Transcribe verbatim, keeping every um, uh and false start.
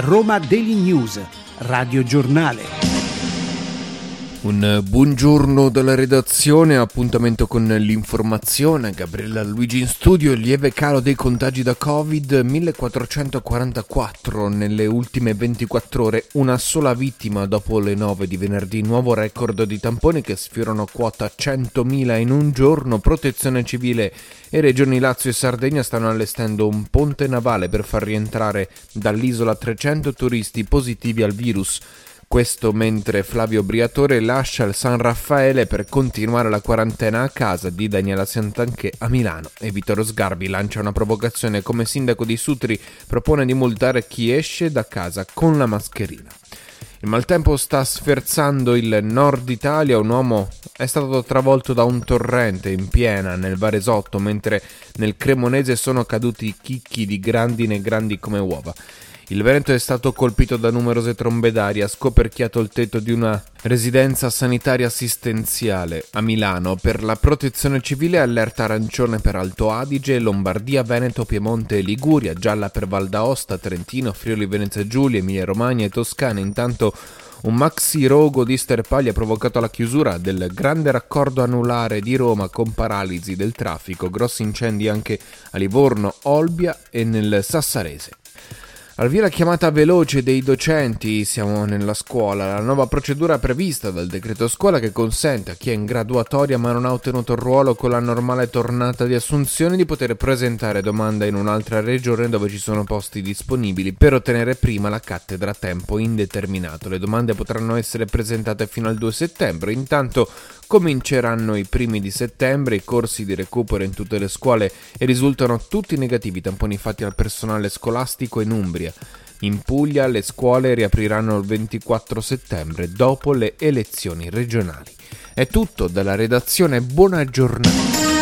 Roma Daily News, Radio Giornale. Un buongiorno dalla redazione, appuntamento con l'informazione. Gabriella Luigi in studio. Il lieve calo dei contagi da Covid, millequattrocentoquarantaquattro nelle ultime ventiquattro ore, una sola vittima dopo le nove di venerdì, nuovo record di tamponi che sfiorano quota centomila in un giorno. Protezione Civile e Regioni Lazio e Sardegna stanno allestendo un ponte navale per far rientrare dall'isola trecento turisti positivi al virus. Questo mentre Flavio Briatore lascia il San Raffaele per continuare la quarantena a casa di Daniela Santanchè a Milano, e Vittorio Sgarbi lancia una provocazione: come sindaco di Sutri propone di multare chi esce da casa con la mascherina. Il maltempo sta sferzando il nord Italia. Un uomo è stato travolto da un torrente in piena nel Varesotto, mentre nel Cremonese sono caduti chicchi di grandine grandi come uova. Il Veneto è stato colpito da numerose trombe d'aria, ha scoperchiato il tetto di una residenza sanitaria assistenziale a Milano. Per la Protezione Civile allerta arancione per Alto Adige, Lombardia, Veneto, Piemonte e Liguria, gialla per Val d'Aosta, Trentino, Friuli Venezia Giulia, Emilia Romagna e Toscana. Intanto un maxi rogo di sterpagli ha provocato la chiusura del grande raccordo anulare di Roma con paralisi del traffico, grossi incendi anche a Livorno, Olbia e nel Sassarese. Al via la chiamata veloce dei docenti, siamo nella scuola, la nuova procedura prevista dal decreto scuola che consente a chi è in graduatoria ma non ha ottenuto il ruolo con la normale tornata di assunzione di poter presentare domanda in un'altra regione dove ci sono posti disponibili per ottenere prima la cattedra a tempo indeterminato. Le domande potranno essere presentate fino al due settembre, intanto cominceranno i primi di settembre i corsi di recupero in tutte le scuole e risultano tutti negativi tamponi fatti al personale scolastico in Umbria. In Puglia le scuole riapriranno il ventiquattro settembre dopo le elezioni regionali. È tutto dalla redazione, buona giornata.